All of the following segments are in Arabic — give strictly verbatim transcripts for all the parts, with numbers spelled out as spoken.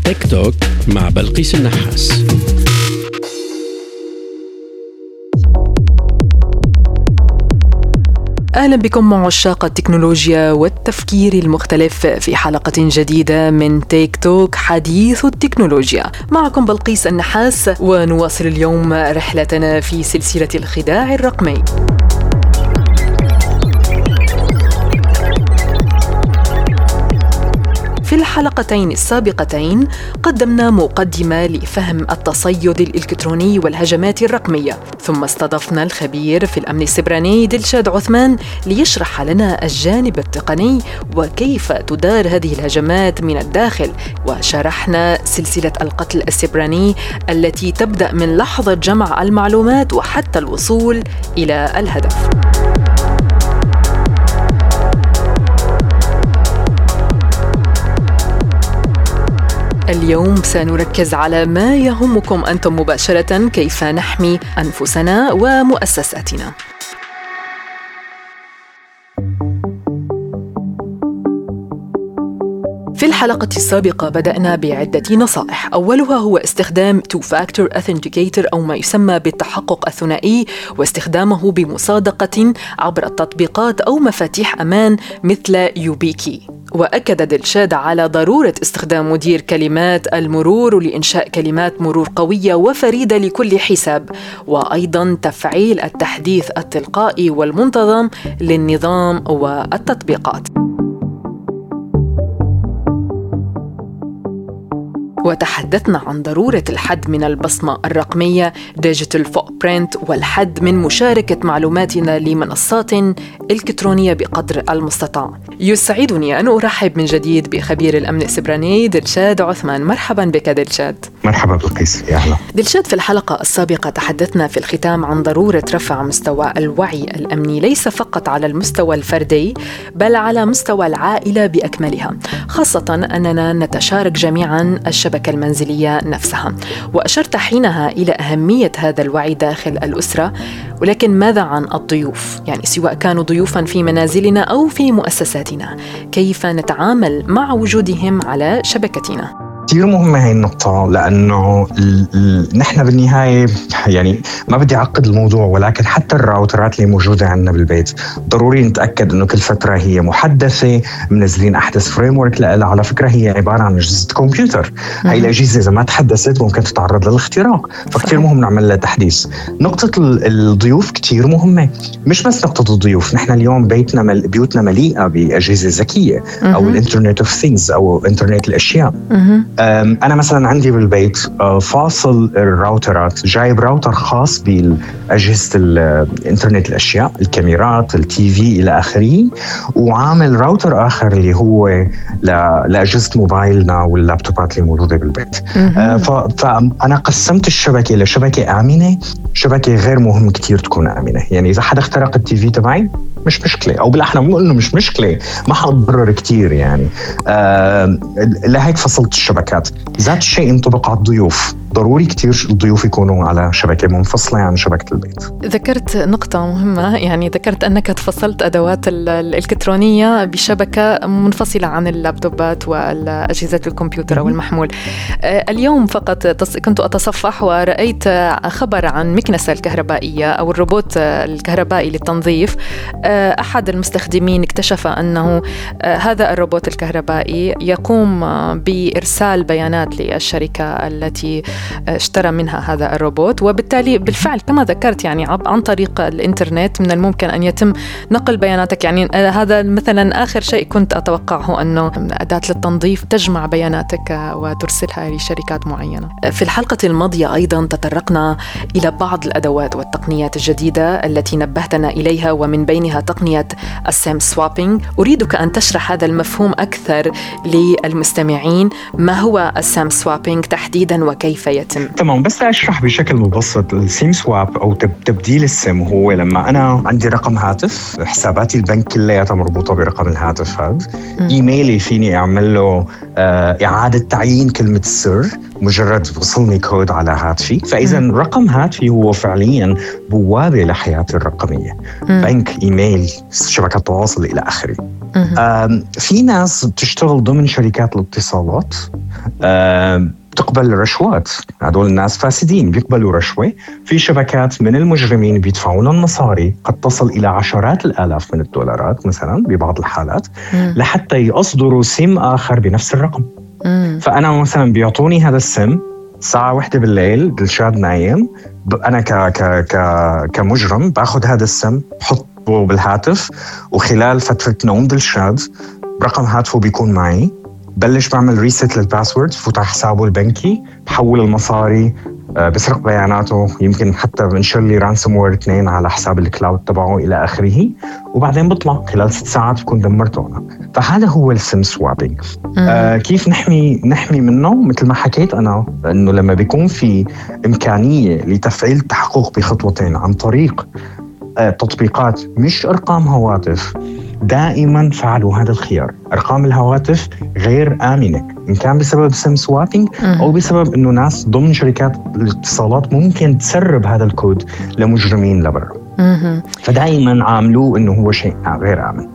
تيك توك مع بلقيس النحاس. أهلا بكم مع عشاق التكنولوجيا والتفكير المختلف في حلقة جديدة من تيك توك حديث التكنولوجيا. معكم بلقيس النحاس، ونواصل اليوم رحلتنا في سلسلة الخداع الرقمي. في الحلقتين السابقتين قدمنا مقدمة لفهم التصيد الإلكتروني والهجمات الرقمية، ثم استضفنا الخبير في الأمن السيبراني دلشاد عثمان ليشرح لنا الجانب التقني وكيف تدار هذه الهجمات من الداخل، وشرحنا سلسلة القتل السيبراني التي تبدأ من لحظة جمع المعلومات وحتى الوصول إلى الهدف. اليوم سنركز على ما يهمكم أنتم مباشرة، كيف نحمي أنفسنا ومؤسساتنا. في الحلقة السابقة بدأنا بعدة نصائح، أولها هو استخدام تو فاكتور أثنتيكيتور أو ما يسمى بالتحقق الثنائي، واستخدامه بمصادقة عبر التطبيقات أو مفاتيح أمان مثل يوبيكي. وأكد دلشاد على ضرورة استخدام مدير كلمات المرور لإنشاء كلمات مرور قوية وفريدة لكل حساب، وأيضاً تفعيل التحديث التلقائي والمنتظم للنظام والتطبيقات. وتحدثنا عن ضرورة الحد من البصمة الرقمية Digital Footprint والحد من مشاركة معلوماتنا لمنصات إلكترونية بقدر المستطاع. يسعدني أن أرحب من جديد بخبير الأمن السيبراني دلشاد عثمان. مرحبا بك دلشاد. مرحبا بلقيس، يا أهلا. دلشاد، في الحلقة السابقة تحدثنا في الختام عن ضرورة رفع مستوى الوعي الأمني ليس فقط على المستوى الفردي بل على مستوى العائلة بأكملها، خاصة أننا نتشارك جميعا الشبكة المنزلية نفسها، وأشرت حينها إلى أهمية هذا الوعي داخل الأسرة. ولكن ماذا عن الضيوف؟ يعني سواء كانوا ضيوفا في منازلنا أو في مؤسساتنا، كيف نتعامل مع وجودهم على شبكتنا؟ كثير مهمة هاي النقطة، لأنه ال- ال- نحن بالنهاية يعني ما بدي أعقد الموضوع، ولكن حتى الراوترات اللي موجودة عندنا بالبيت ضروري نتأكد أنه كل فترة هي محدثة، منزلين أحدث فريمورك لها. على فكرة هي عبارة عن أجهزة كمبيوتر، هاي الأجهزة إذا ما تحدثت ممكن تتعرض للاختراق، فكتير مهم نعمل لها تحديث. نقطة ال- الضيوف كتير مهمة، مش بس نقطة الضيوف، نحن اليوم بيتنا مل- بيوتنا مليئة بأجهزة ذكية أو الإنترنت أوف ثينجز أو إنترنت الأشياء. أنا مثلا عندي بالبيت فاصل الراوترات، جايب راوتر خاص بأجهزة الإنترنت الأشياء، الكاميرات، التي في إلى آخره، وعامل راوتر آخر اللي هو لأجهزة موبايلنا واللابتوبات اللي موجودة بالبيت. فأنا قسمت الشبكة لشبكة آمنة، شبكة غير مهم كتير تكون آمنة. يعني إذا حدا اخترق التي في تبعي مش مشكلة، أو بالأحرى بنقول إنه مش مشكلة، ما حضرر كتير يعني. آه لهيك فصلت الشبكات. ذات الشيء ينطبق على الضيوف، ضروري كتير الضيوف يكونوا على شبكة منفصلة عن شبكة البيت. ذكرت نقطة مهمة، يعني ذكرت أنك تفصلت أدوات الإلكترونية بشبكة منفصلة عن اللابتوبات والأجهزة الكمبيوتر أو المحمول. اليوم فقط كنت أتصفح ورأيت خبر عن مكنسة الكهربائية أو الروبوت الكهربائي للتنظيف. أحد المستخدمين اكتشف أنه هذا الروبوت الكهربائي يقوم بإرسال بيانات للشركة التي اشترى منها هذا الروبوت، وبالتالي بالفعل كما ذكرت يعني عن طريق الإنترنت من الممكن أن يتم نقل بياناتك. يعني هذا مثلا آخر شيء كنت أتوقعه، أنه أداة للتنظيف تجمع بياناتك وترسلها لشركات معينة. في الحلقة الماضية أيضا تطرقنا إلى بعض الأدوات والتقنيات الجديدة التي نبهتنا إليها، ومن بينها تقنية السام سوابينج. أريدك أن تشرح هذا المفهوم أكثر للمستمعين. ما هو السام سوابينج تحديدا وكيف يتم؟ تمام، بس أشرح بشكل مبسط. السيم سواب أو تبديل السم هو لما أنا عندي رقم هاتف، حساباتي البنك كلها مربوطة برقم الهاتف هذا، إيميلي فيني أعمل له آه إعادة تعيين كلمة السر مجرد وصلني كود على هاتفي. فإذا رقم هاتفي هو فعليا بوابة لحياتي الرقمية، بنك، إيميل، شبكة تواصل إلى آخره. في ناس بتشتغل ضمن شركات الاتصالات بتقبل رشوات، هدول الناس فاسدين بيقبلوا رشوة. في شبكات من المجرمين بيدفعون المصاري قد تصل إلى عشرات الآلاف من الدولارات مثلا ببعض الحالات مم. لحتى يصدروا سم آخر بنفس الرقم. مم. فأنا مثلا بيعطوني هذا السم ساعة واحدة بالليل، دلشاد نايم، أنا ك ك ك كمجرم باخذ هذا السم بحطه بالهاتف، وخلال فترة نوم دلشاد رقم هاتفه بيكون معي، بلش بعمل ريست للباسورد، فوت على حسابه البنكي، بحول المصاري، بسرق بياناته، يمكن حتى بنشر لي رانسوم وير اثنين على حساب الكلاود تبعه إلى آخره، وبعدين بطلع خلال ست ساعات بكون دمرته أنا. فهذا هو السيم سوابينج. آه كيف نحمي نحمي منه؟ مثل ما حكيت أنا، إنه لما بيكون في إمكانية لتفعيل التحقق بخطوتين عن طريق آه تطبيقات مش أرقام هواتف، دائما فعلوا هذا الخيار. أرقام الهواتف غير آمنة، إن كان بسبب سيم سوابينج أو بسبب إنه ناس ضمن شركات الاتصالات ممكن تسرب هذا الكود لمجرمين لبرا. فدائما عاملوه إنه هو شيء غير آمن.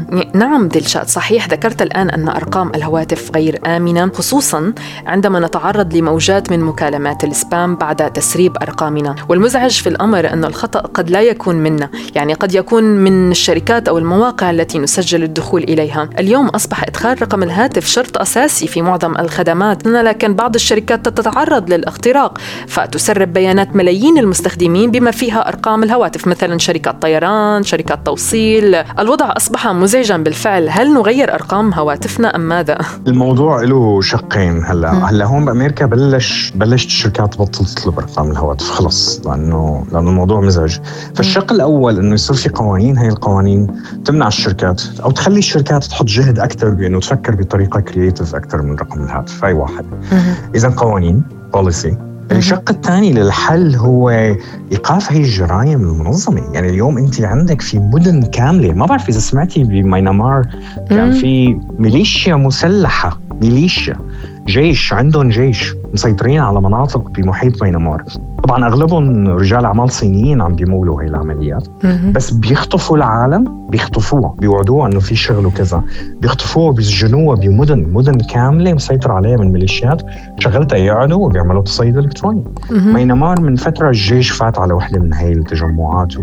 نعم دلشاد، صحيح ذكرت الآن أن أرقام الهواتف غير آمنة، خصوصا عندما نتعرض لموجات من مكالمات السبام بعد تسريب أرقامنا. والمزعج في الأمر أن الخطأ قد لا يكون منا، يعني قد يكون من الشركات أو المواقع التي نسجل الدخول إليها. اليوم أصبح إدخال رقم الهاتف شرط أساسي في معظم الخدمات، لكن بعض الشركات تتعرض للاختراق فتسرب بيانات ملايين المستخدمين بما فيها أرقام الهواتف، مثلا شركات طيران، شركات توصيل. الوضع أصبح مزعجا بالفعل. هل نغير أرقام هواتفنا أم ماذا؟ الموضوع له شقين. هلا م. هلا هون بأمريكا بلش بلشت الشركات تبطل تطلب أرقام الهواتف خلص، لأنه لأنه الموضوع مزعج. فالشق الأول إنه يصير في قوانين، هاي القوانين تمنع الشركات أو تخلي الشركات تحط جهد أكثر بأنه تفكر بطريقة كرياتيف أكثر من رقم الهاتف. هاي واحد. إذا قوانين بوليسي. الشق الثاني للحل هو إيقاف هاي الجرائم المنظمة. يعني اليوم أنت عندك في مدن كاملة، ما بعرف إذا سمعتي بميانمار كان في ميليشيا مسلحة، ميليشيا جيش، عندهم جيش مسيطرين على مناطق بمحيط ميانمار. طبعا أغلبهم رجال أعمال صينيين عم بيمولوا هاي العمليات، بس بيخطفوا العالم، بيخطفوها، بيوعدوها أنه في شغل وكذا، بيخطفوها، بيسجنوها بمدن مدن كاملة مسيطر عليها من ميليشيات شغلتها يقعدوا وبيعملوا تصيد إلكتروني. ميانمار من فترة الجيش فات على واحدة من هاي التجمعات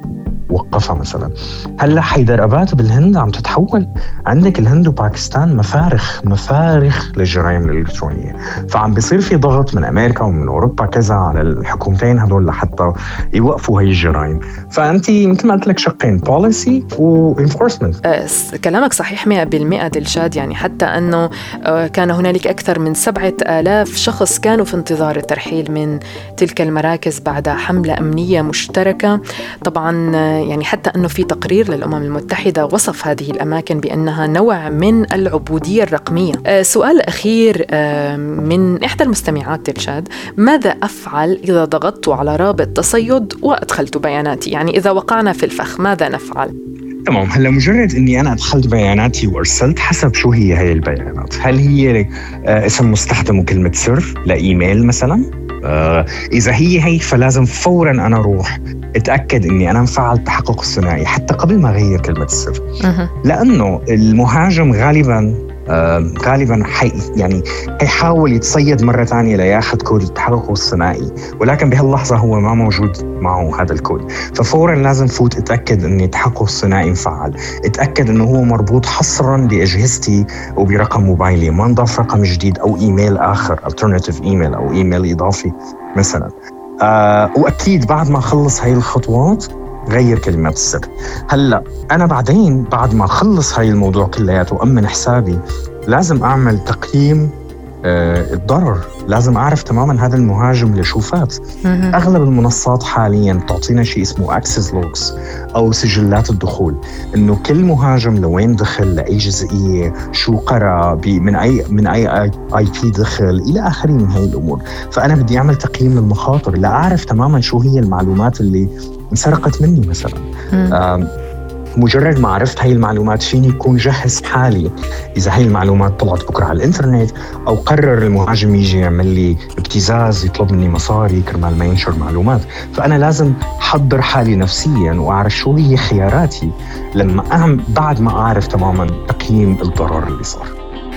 ووقفها مثلا. هلا حيدرابات بالهند عم تتحول، عندك الهند وباكستان مفارخ مفارخ للجرائم الإلكترونية. فعم بيصير في ضغط من أمريكا ومن أوروبا كذا على الحكومتين هدول لحتى يوقفوا هاي الجرائم. فأنت مثل ما قلت لك شقين، بوليسي وإنفورسمنت. أه كلامك صحيح مئة بالمئة دلشاد. يعني حتى أنه كان هنالك أكثر من سبعة آلاف شخص كانوا في انتظار الترحيل من تلك المراكز بعد حملة أمنية مشتركة. طبعا يعني حتى أنه في تقرير للأمم المتحدة وصف هذه الأماكن بأنها نوع من العبودية الرقمية. أه سؤال أخير أه من إحدى المستمعات دلشاد، ماذا أفعل إذا ضغطت على رابط تصيد وأدخلت بياناتي؟ يعني إذا وقعنا في الفخ ماذا نفعل؟ تمام. هلا مجرد اني انا ادخلت بياناتي وارسلت، حسب شو هي هاي البيانات. هل هي آه اسم مستخدم وكلمة سر لايميل مثلا؟ آه اذا هي هي فلازم فورا انا اروح اتاكد اني انا مفعل التحقق الثنائي حتى قبل ما اغير كلمة السر، لانه المهاجم غالبا آه غالبا حي يعني حيحاول يتصيد مرة ثانية لياخذ كود التحقق الثنائي، ولكن بهاللحظة هو ما موجود معه هذا الكود. ففورا لازم فوت اتأكد اني التحقق الثنائي مفعل، اتأكد انه هو مربوط حصرا باجهزتي وبرقم موبايلي، ما نضاف رقم جديد او ايميل اخر alternative ايميل او ايميل اضافي مثلا. آه واكيد بعد ما اخلص هاي الخطوات غير كلمات السر. هلا انا بعدين بعد ما اخلص هاي الموضوع كلياته وامن حسابي، لازم اعمل تقييم آه الضرر. لازم أعرف تماماً هذا المهاجم لشو فات. أغلب المنصات حالياً تعطينا شيء اسمه access logs أو سجلات الدخول، إنه كل مهاجم لوين دخل، لأي جزئية، شو قرأ، من أي من أي آي بي دخل، إلى آخره من هاي الأمور. فأنا بدي أعمل تقييم للمخاطر، لا أعرف تماماً شو هي المعلومات اللي انسرقت مني مثلاً. مجرد ما عرفت هاي المعلومات فيني يكون جهز حالي إذا هاي المعلومات طلعت بكرة على الإنترنت، أو قرر المهاجم يجي يعمل لي ابتزاز يطلب مني مصاري كرمال ما ينشر معلومات. فأنا لازم حضر حالي نفسياً وأعرف شو هي خياراتي لما أهم بعد ما أعرف تماماً تقييم الضرر اللي صار.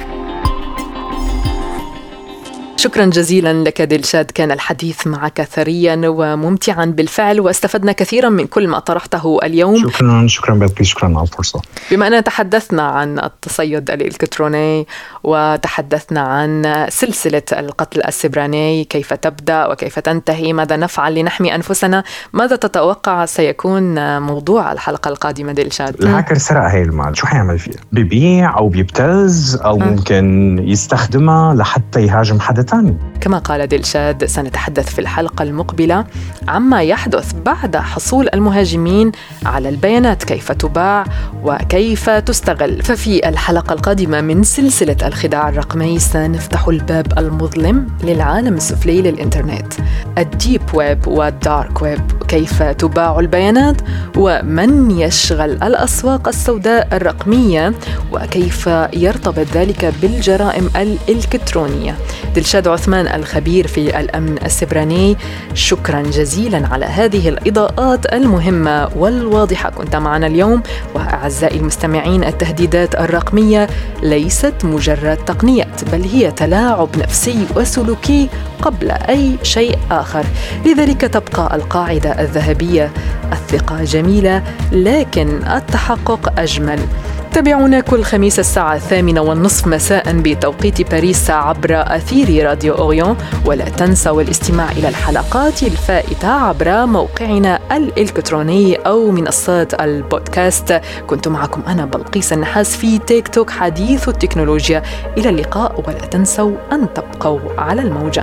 شكرا جزيلا لك دلشاد، كان الحديث معك ثريا وممتعا بالفعل، واستفدنا كثيرا من كل ما طرحته اليوم. شكرا شكرا بلقي، شكرا على الفرصة. بما أننا تحدثنا عن التصيد الإلكتروني وتحدثنا عن سلسلة القتل السبراني، كيف تبدأ وكيف تنتهي، ماذا نفعل لنحمي أنفسنا، ماذا تتوقع سيكون موضوع الحلقة القادمة دلشاد؟ الهاكر سرق هاي المال، شو حيعمل فيه؟ بيبيع أو بيبتز أو م. ممكن يستخدمها لحتى يهاجم حدا تاني. كما قال دلشاد، سنتحدث في الحلقة المقبلة عما يحدث بعد حصول المهاجمين على البيانات، كيف تباع وكيف تستغل. ففي الحلقة القادمة من سلسلة الخداع الرقمي سنفتح الباب المظلم للعالم السفلي للإنترنت، الديب ويب والدارك ويب، كيف تباع البيانات ومن يشغل الأسواق السوداء الرقمية وكيف يرتبط ذلك بالجرائم الإلكترونية. دلشاد عثمان الخبير في الأمن السبراني، شكرا جزيلا على هذه الإضاءات المهمة والواضحة. كنت معنا اليوم. وأعزائي المستمعين، التهديدات الرقمية ليست مجرد تقنيات، بل هي تلاعب نفسي وسلوكي قبل أي شيء آخر. لذلك تبقى القاعدة الذهبية: الثقة جميلة لكن التحقق أجمل. تابعونا كل خميس الساعة الثامنة والنصف مساء بتوقيت باريس عبر أثير راديو أوريون، ولا تنسوا الاستماع إلى الحلقات الفائتة عبر موقعنا الإلكتروني أو منصات البودكاست. كنت معكم أنا بلقيس النحاس في تيك توك حديث التكنولوجيا. إلى اللقاء، ولا تنسوا أن تبقوا على الموجة.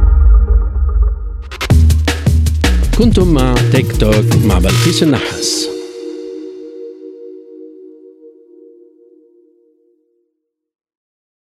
كنتم مع تيك توك مع بلقيس النحاس.